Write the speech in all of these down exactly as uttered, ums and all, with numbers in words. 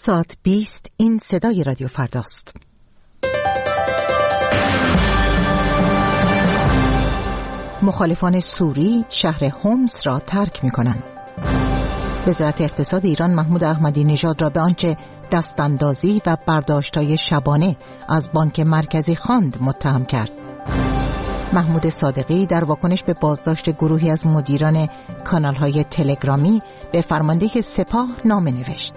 ساعت بیست این صدای رادیو فرداست. مخالفان سوری شهر هومس را ترک می کنند. وزارت اقتصاد ایران محمود احمدی نژاد را به آنچه دستاندازی و برداشت‌های شبانه از بانک مرکزی خواند متهم کرد. محمود صادقی در واکنش به بازداشت گروهی از مدیران کانال‌های تلگرامی به فرمانده سپاه نامه نوشت.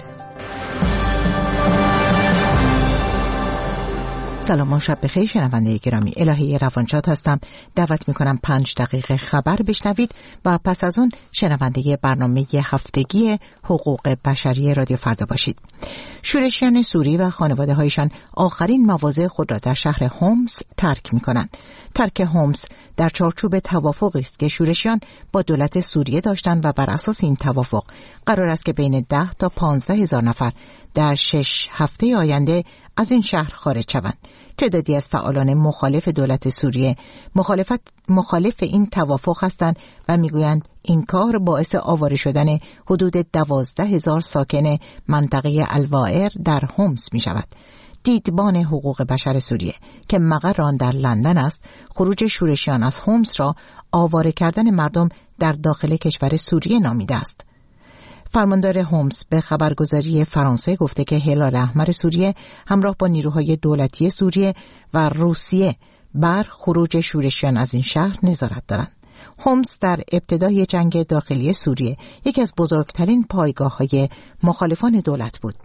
سلام و شب بخیر شنونده گرامی، الهی روانشاد هستم. دعوت میکنم پنج دقیقه خبر بشنوید و پس از اون شنونده برنامه هفتگی حقوق بشری رادیو فردا باشید. شورشیان سوری و خانواده هایشان آخرین مواضع خود را در شهر هومس ترک میکنند. ترک هومس در چارچوب توافقی است که شورشیان با دولت سوریه داشتند و بر اساس این توافق قرار است که بین ده تا پانزده هزار نفر در شش هفته آینده از این شهر خارج شوند. تعدادی از فعالان مخالف دولت سوریه مخالفت مخالف این توافق هستند و میگویند این کار باعث آواره شدن حدود دوازده هزار ساکن منطقه الوایر در هومس می شود. دیدبان حقوق بشر سوریه که مقر آن در لندن است، خروج شورشیان از هومس را آواره کردن مردم در داخل کشور سوریه نامیده است. فرماندار هومس به خبرگزاری فرانسه گفته که هلال احمر سوریه همراه با نیروهای دولتی سوریه و روسیه بر خروج شورشیان از این شهر نظارت دارند. هومس در ابتدای جنگ داخلی سوریه یکی از بزرگترین پایگاه‌های مخالفان دولت بود.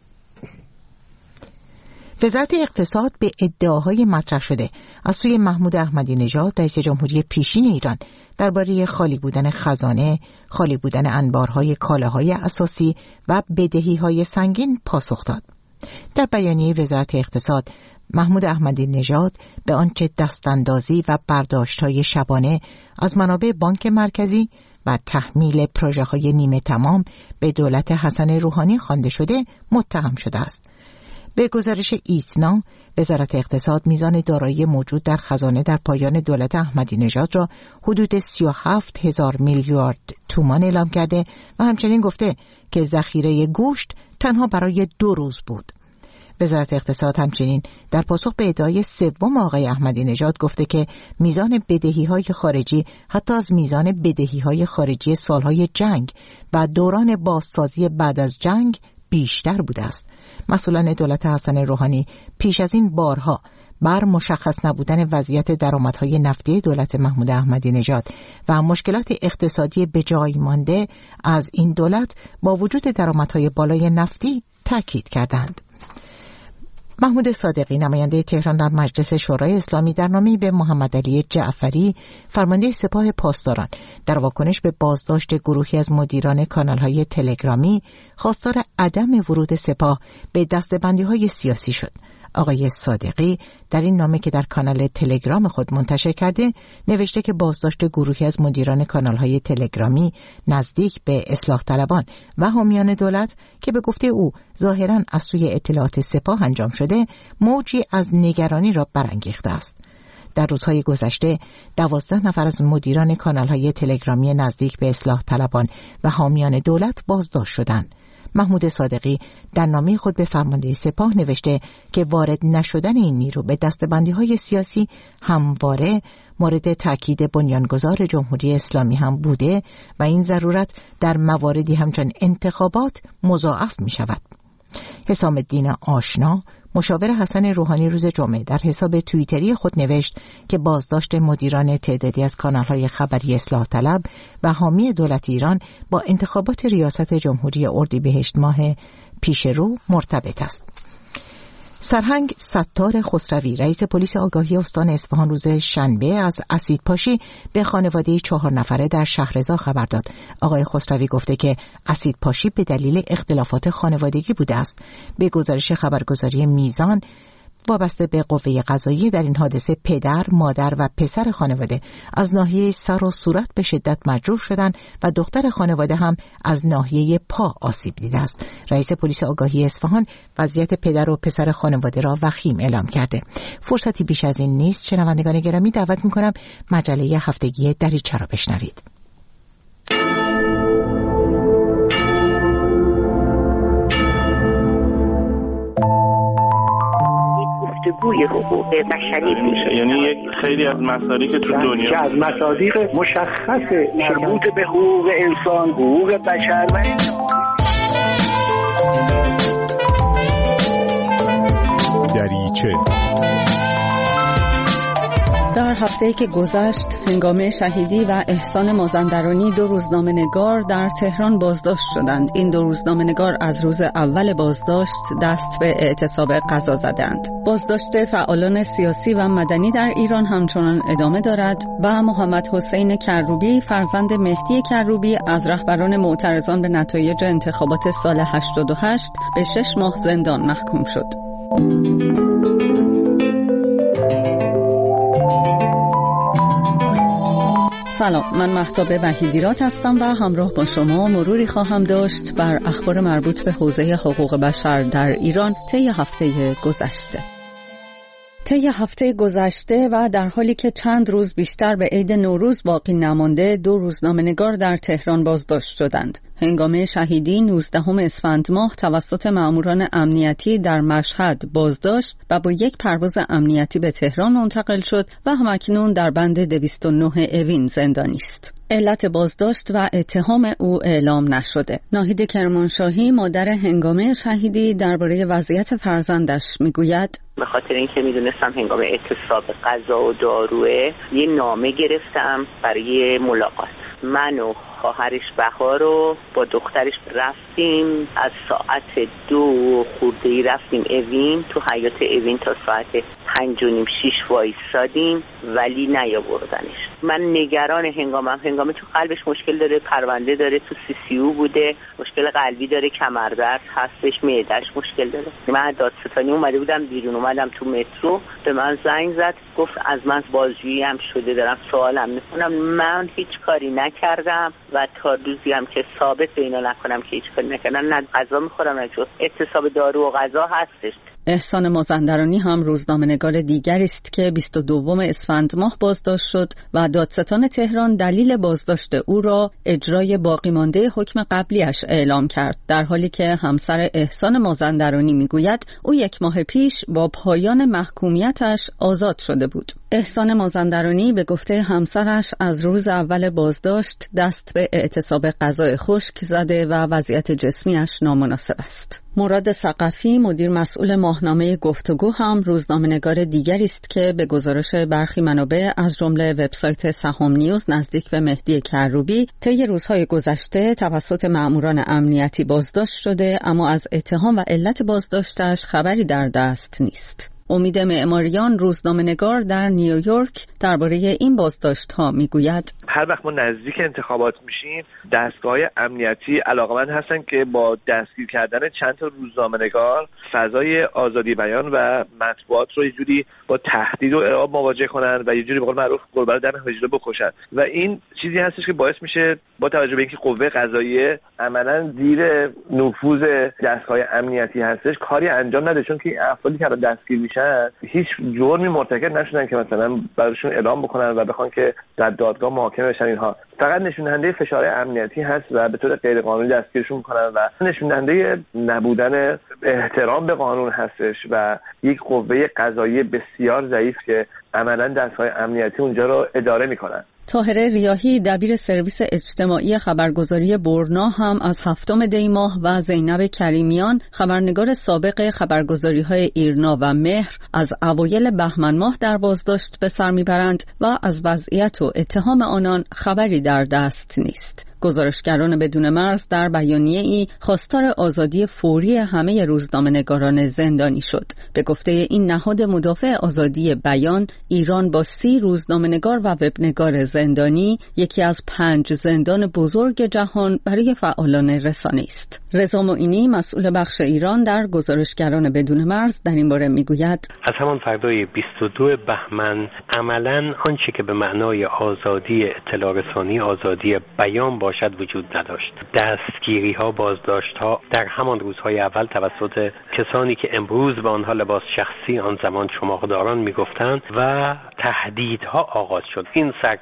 وزارت اقتصاد به ادعاهای مطرح شده از سوی محمود احمدی نژاد رئیس جمهوری پیشین ایران درباره خالی بودن خزانه، خالی بودن انبارهای کالاهای اساسی و بدهی‌های سنگین پاسخ داد. در بیانیه وزارت اقتصاد، محمود احمدی نژاد به آنچه دستاندازی و برداشت‌های شبانه از منابع بانک مرکزی و تحمیل پروژه‌های نیمه تمام به دولت حسن روحانی خوانده شده متهم شده است. به گزارش ایسنا، وزارت اقتصاد میزان دارایی موجود در خزانه در پایان دولت احمدی نژاد را حدود سی و هفت هزار میلیارد تومان اعلام کرده و همچنین گفته که ذخیره گوشت تنها برای دو روز بود. وزارت اقتصاد همچنین در پاسخ به ادعای سوم آقای احمدی نژاد گفته که میزان بدهی‌های خارجی حتی از میزان بدهی‌های خارجی سالهای جنگ و دوران بازسازی بعد از جنگ بیشتر بوده است. مسئولان دولت حسن روحانی پیش از این بارها بر مشخص نبودن وضعیت درآمدهای نفتی دولت محمود احمدی نژاد و مشکلات اقتصادی به جای مانده از این دولت با وجود درآمدهای بالای نفتی تاکید کردند. محمود صادقی نماینده تهران در مجلس شورای اسلامی در نامه‌ای به محمد علی جعفری فرمانده سپاه پاسداران در واکنش به بازداشت گروهی از مدیران کانال‌های تلگرامی خواستار عدم ورود سپاه به دسته‌بندی‌های سیاسی شد. آقای صادقی در این نامه که در کانال تلگرام خود منتشر کرده نوشته که بازداشت گروهی از مدیران کانال‌های تلگرامی نزدیک به اصلاح طلبان و حامیان دولت که به گفته او ظاهراً از سوی اطلاعات سپاه انجام شده موجی از نگرانی را برانگیخته است. در روزهای گذشته دوازده نفر از مدیران کانال‌های تلگرامی نزدیک به اصلاح طلبان و حامیان دولت بازداشت شدند. محمود صادقی در نامه خود به فرمانده سپاه نوشته که وارد نشدن این نیرو به دسته‌بندی‌های سیاسی همواره مورد تأکید بنیانگذار جمهوری اسلامی هم بوده و این ضرورت در مواردی همچون انتخابات مضاعف می شود. حسام الدین آشنا مشاور حسن روحانی روز جمعه در حساب توییتری خود نوشت که بازداشت مدیران تعدادی از کانال‌های خبری اصلاح طلب و حامی دولت ایران با انتخابات ریاست جمهوری اردیبهشت ماه پیش رو مرتبط است. سرهنگ ستار خسروی رئیس پلیس آگاهی استان اصفهان روز شنبه از اسیدپاشی به خانواده چهار نفره در شهرضا خبر داد. آقای خسروی گفته که اسیدپاشی به دلیل اختلافات خانوادگی بوده است. به گزارش خبرگزاری میزان وابسته به قوه قضاییه در این حادثه پدر، مادر و پسر خانواده از ناحیه سر و صورت به شدت مجروح شدند و دختر خانواده هم از ناحیه پا آسیب دیده است. رئیس پلیس آگاهی اصفهان وضعیت پدر و پسر خانواده را وخیم اعلام کرده. فرصتی بیش از این نیست. شنوندگان گرامی، دعوت می‌کنم مجله هفتگی دریچه را بشنوید. بازگوی حقوق بشری میشه. یعنی یک خیلی از مصادیق که تو دنیا که از مصادیق مشخص مربوط به حقوق انسان، حقوق بشر و دریچه. در هفته‌ای که گذشت هنگام شهیدی و احسان مازندرانی دو روزنامه‌نگار در تهران بازداشت شدند. این دو روزنامه‌نگار از روز اول بازداشت دست به اعتصاب قضا زدند. بازداشت فعالان سیاسی و مدنی در ایران همچنان ادامه دارد و محمد حسین کروبی فرزند مهدی کروبی از رهبران معترضان به نتایج انتخابات سال هشتاد و هشت به شش ماه زندان محکوم شد. سلام، من مهتاب وحیدیرات هستم و همراه با شما مروری خواهم داشت بر اخبار مربوط به حوزه حقوق بشر در ایران طی هفته گذشته. طی هفته گذشته و در حالی که چند روز بیشتر به عید نوروز باقی نمانده، دو روزنامه‌نگار در تهران بازداشت شدند. هنگام شهیدی نوزدهم اسفند ماه توسط ماموران امنیتی در مشهد بازداشت و با یک پرواز امنیتی به تهران منتقل شد و همکنون در بند دویست و نه اوین زندانی است. علت بازداشت و اتهام او اعلام نشده. ناهید کرمانشاهی مادر هنگام شهیدی درباره وضعیت فرزندش میگوید: به خاطر اینکه میدونستم هنگام اعتصاب غذا و داروه یه نامه گرفتم برای ملاقات. من و خواهرش بهار رو با دخترش رفتیم، از ساعت دو خورده‌ای رفتیم اوین، تو حیاط اوین تا ساعت پنج و نیم شیش وایسادیم ولی نیاوردنش. من نگران هنگامم، هنگام تو قلبش مشکل داره، پرونده داره، تو سی سی او بوده، مشکل قلبی داره، کمردرد هستش، معده‌اش مشکل داره. من دادستانی اومده بودم بیرون، اومدم تو مترو، به من زنگ زد گفت از من بازجویی هم شده، دارم سوالم میکنم. من هیچ کاری نکردم و تا روزی هم که ثابت به اینا نکنم که هیچ کاری نکردم، نه غذا میخورم نه جو. اعتصاب دارو و غذا هستش. احسان مازندرانی هم روزنامه‌نگار دیگری است که بیست و دوم اسفند ماه بازداشت شد و دادستان تهران دلیل بازداشت او را اجرای باقی مانده حکم قبلیش اعلام کرد، در حالی که همسر احسان مازندرانی میگوید او یک ماه پیش با پایان محکومیتش آزاد شده بود. احسان مازندرانی به گفته همسرش از روز اول بازداشت دست به اعتصاب غذای خشک زده و وضعیت جسمیش نامناسب است. مراد ثقفی مدیر مسئول ماهنامه گفتگو هم روزنامه‌نگار دیگری است که به گزارش برخی منابع از جمله وبسایت سهام نیوز نزدیک به مهدی کروبی طی روزهای گذشته توسط ماموران امنیتی بازداشت شده، اما از اتهام و علت بازداشتش خبری در دست نیست. امید معماریان روزنامه‌نگار در نیویورک درباره این بازداشت‌ها میگوید: هر وقت ما نزدیک انتخابات میشیم دستگاه‌های امنیتی علاقمند هستن که با دستگیر کردن چند تا روزنامه‌نگار فضای آزادی بیان و مطبوعات رو یه جوری با تهدید و ارعاب مواجه کنن و یه جوری به قول معروف گربه رو دم حجره بکشن و این چیزی هستش که باعث میشه با توجه به اینکه قوه قضاییه عملاً زیر نفوذ دستگاه امنیتی هستش کاری انجام نده، چون که افرادی که دستگیر میشن هیچ جرمی مرتکب نشدن که مثلا براشون اعلام بکنن و بخوان که در دادگاه محاکمه بشن. اینها فقط نشون دهنده فشار امنیتی هست و به طور غیر قانونی دستگیرشون میکنن و نشون دهنده نبودن احترام به قانون هستش و یک قوه قضاییه بسیار ضعیف که عملاً دستگاه امنیتی اونجا رو اداره میکنن. طاهره ریاحی دبیر سرویس اجتماعی خبرگزاری برنا هم از هفتم دی ماه و زینب کریمیان خبرنگار سابق خبرگزاری‌های ایرنا و مهر از اوایل بهمن ماه در بازداشت به سر میبرند و از وضعیت و اتهام آنان خبری در دست نیست. گزارشگران بدون مرز در بیانیه‌ای خواستار آزادی فوری همه روزنامه‌نگاران زندانی شد. به گفته این نهاد مدافع آزادی بیان، ایران با سی روزنامه‌نگار و وبنگار زندانی یکی از پنج زندان بزرگ جهان برای فعالان رسانه است. رضا معینی مسئول بخش ایران در گزارشگران بدون مرز در این باره میگوید: از همان فردای بیست و دو بهمن عملاً آنچه که به معنای آزادی اطلاع رسانی، آزادی بیان باشد وجود نداشت. دستگیری ها، بازداشت ها در همان روزهای اول توسط کسانی که امروز به آنها لباس شخصی آن زمان چماقداران میگفتند و تهدیدها آغاز شد. این سرکوب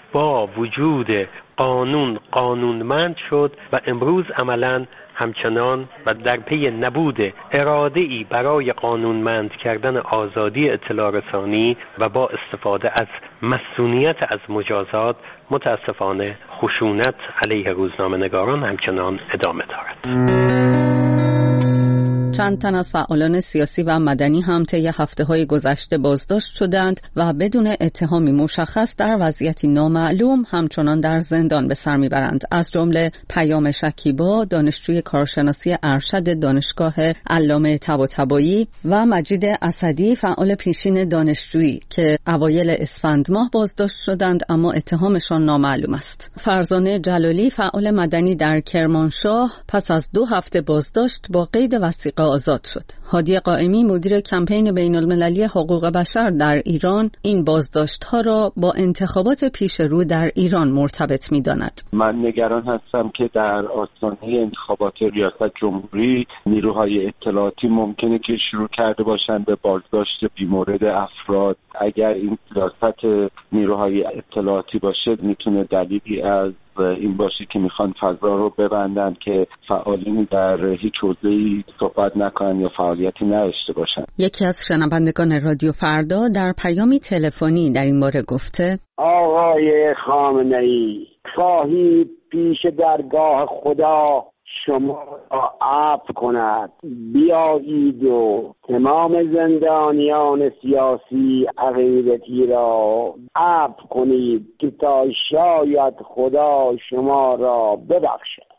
با وجود قانون قانونمند شد و امروز عملاً همچنان و در پی نبود اراده‌ای برای قانونمند کردن آزادی اطلاع رسانی و با استفاده از مسئولیت از مجازات، متاسفانه خشونت علیه روزنامه‌نگاران همچنان ادامه دارد. چند تن از فعالان سیاسی و مدنی هم طی هفته‌های گذشته بازداشت شدند و بدون اتهامی مشخص در وضعیتی نامعلوم همچنان در زندان به سر میبرند. از جمله پیام شکیبا، دانشجوی کارشناسی ارشد دانشگاه علامه طباطبایی و مجید اسدی، فعال پیشین دانشجویی که اوایل اسفند ماه بازداشت شدند اما اتهامشان نامعلوم است. فرزانه جلالی، فعال مدنی در کرمانشاه، پس از دو هفته بازداشت با قید وثیقه آزاد شد. هادی قائمی، مدیر کمپین بین المللی حقوق بشر در ایران، این بازداشت‌ها را با انتخابات پیش رو در ایران مرتبط می‌داند. من نگران هستم که در آستانه انتخابات ریاست جمهوری نیروهای اطلاعاتی ممکنه که شروع کرده باشند به بازداشت بیمورد افراد. اگر این سیاست نیروهای اطلاعاتی باشه میتونه دلیلی از این باشه که میخوان فضا رو ببندن که فعالین در هیچ حوزه‌ای صحبت نکنن یا فعالیتی نداشته باشن. یکی از شنوندگان رادیو فردا در پیامی تلفنی در این باره گفته: آقای خامنه‌ای، خواهید پیش درگاه خدا شما را عفو کند، بیایید و تمام زندانیان سیاسی عقیدتی را عفو کنید که تا شاید خدا شما را ببخشد.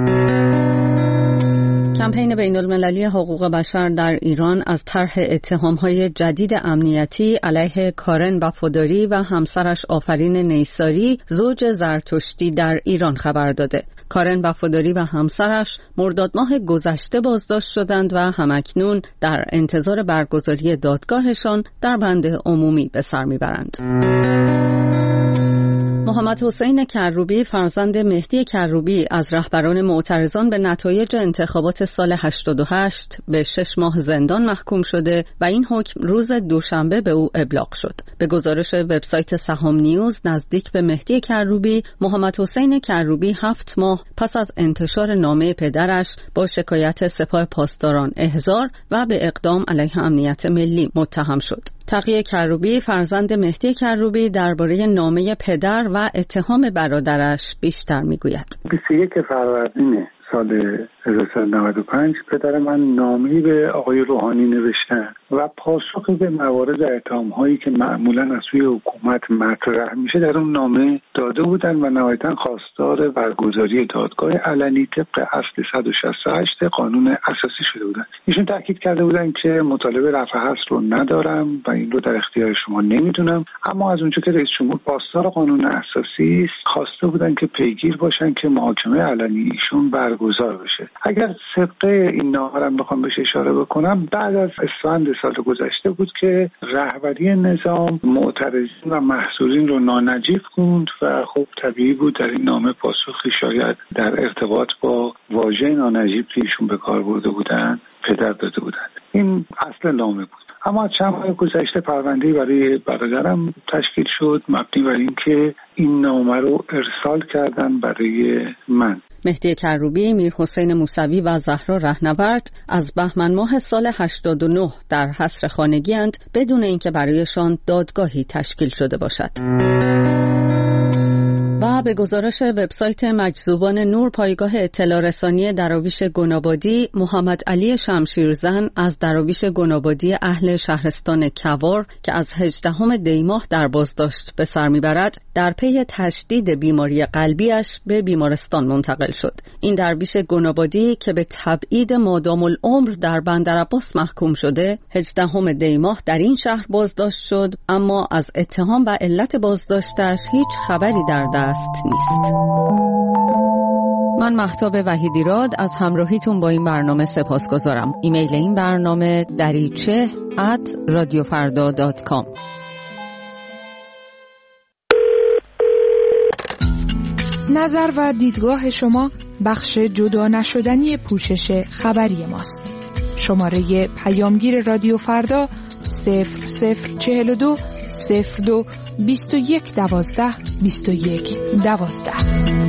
کمپین بین المللی حقوق بشر در ایران از طرح اتهام‌های جدید امنیتی علیه کارن وفاداری و همسرش آفرین نیساری، زوج زرتشتی در ایران خبر داده. کارن وفاداری و همسرش مرداد ماه گذشته بازداشت شدند و همکنون در انتظار برگزاری دادگاهشان در بند عمومی به سر میبرند. محمد حسین کروبی، فرزند مهدی کروبی، از رهبران معترضان به نتایج انتخابات سال هشتاد و هشت به شش ماه زندان محکوم شده و این حکم روز دوشنبه به او ابلاغ شد. به گزارش وبسایت سهام نیوز، نزدیک به مهدی کروبی، محمد حسین کروبی هفت ماه پس از انتشار نامه پدرش با شکایت سپاه پاسداران احضار و به اقدام علیه امنیت ملی متهم شد. تقی کروبی، فرزند مهدی کروبی، درباره نامه پدر و اتهام برادرش بیشتر میگوید. بیست و یک فروردین سال هزار و سیصد و نود و پنج پدر من نامه‌ای به آقای روحانی نوشتن و پاسخی به موارد اتهام‌هایی که معمولاً از سوی حکومت مطرح میشه در اون نامه داده بودن و نهایتاً خواستار برگزاری دادگاه علنی طبق اصل صد و شصت و هشت قانون اساسی شده بودن. ایشون تاکید کرده بودن که مطالبه رفع حبس رو ندارم و این رو در اختیار شما نمیدونم، اما از اونجا که رئیس جمهور پاسدار قانون اساسی است خواسته بودن که پیگیر باشن که محاکمه علنی ایشون برگزار بشه. اگر طبق این نامه رو بخوام بهش اشاره بکنم، بعد از اسفند سال گذشته بود که رهبری نظام معترضین و محصورین رو نانجیب خوند و خب طبیعی بود در این نامه پاسخی شاید در ارتباط با واژه نانجیب که ایشون به کار برده بودن پدر داده بودن. این اصل نامه بود. اما چند ماه گذشته پرونده‌ای برای برادرم تشکیل شد مبنی بر اینکه این نامه رو ارسال کردن برای من. مهدی کروبی، میر حسین موسوی و زهرا رهنورد از بهمن ماه سال هشتاد و نه در حصر خانگی اند بدون اینکه برایشان دادگاهی تشکیل شده باشد. و به گزارش وبسایت مجذوبان نور، پایگاه اطلاع رسانی دراویش گنابادی، محمد علی شمشیرزن از دراویش گنابادی اهل شهرستان کوار که از هجدهم دی ماه در بازداشت به سر میبرد، در پی تشدید بیماری قلبیش به بیمارستان منتقل شد. این درویش گنابادی که به تبعید مادام العمر در بندرعباس محکوم شده، هجدهم دی ماه در این شهر بازداشت شد، اما از اتهام و علت بازداشتش هیچ خبری در دست نیست. من مهتاب وحیدیراد از همراهیتون با این برنامه سپاسگزارم. ایمیل این برنامه دریچه ات رادیو فردا دات کام. نظر و دیدگاه شما بخش جدا نشدنی پوشش خبری ماست. شماره پیامگیر رادیو فردا صفر صفر چهل و دو صفر دو بیست و یک دوازده بیست و یک دوازده.